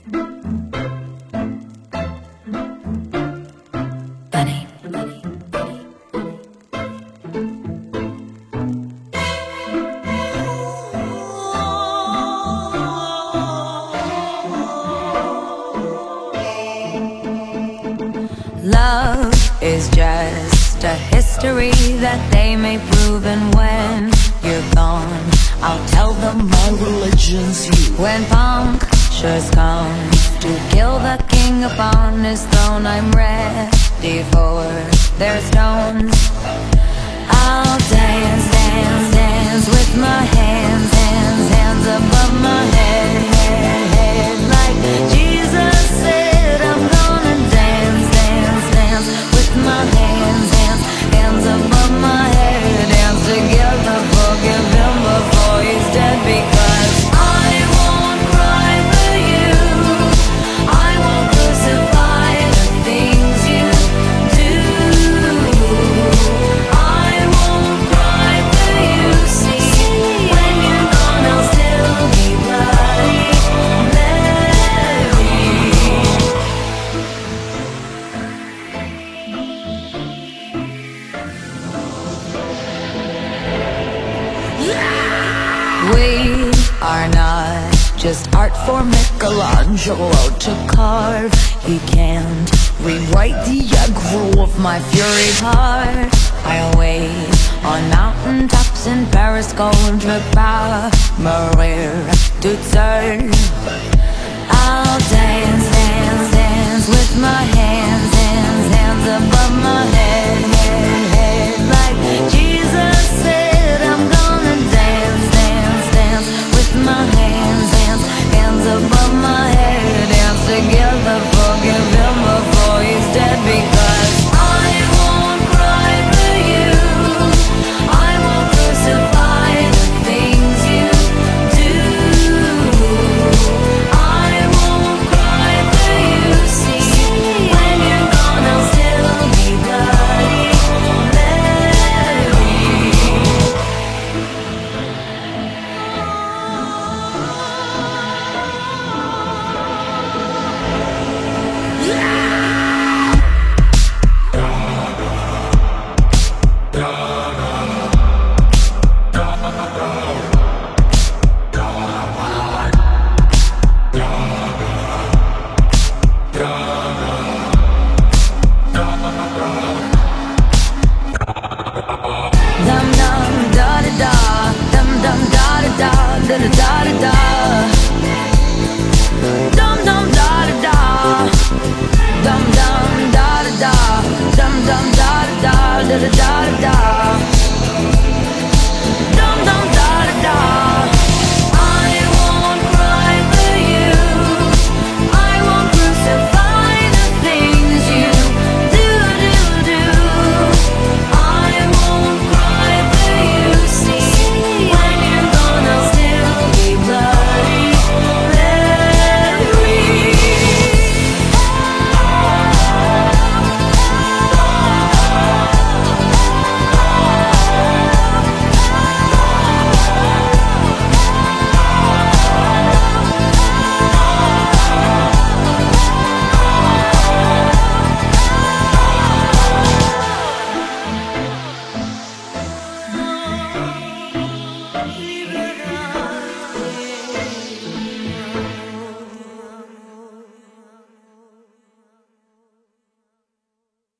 Bunny. Love is just a history that they may prove, and when you're gone, I'll tell them my religion's you. When punctures come to kill the king upon his throne, I'm ready for their stones. I'll dance, dance, dance with my hands, hands, hands above my head, head, head. Like Jesus said, I'm gonna dance, dance, dance with my hands, hands, hands above my head. Dance together, forgive him before he's dead, because I won't cry for you, I won't crucify the things you do. I won't cry for you, see, when you're gone I'll still be bloody Mary. We are not just art for Michelangelo to carve. He can't rewrite the aggro of my fury heart. I'll wait on mountaintops in Paris, going to Maria to turn.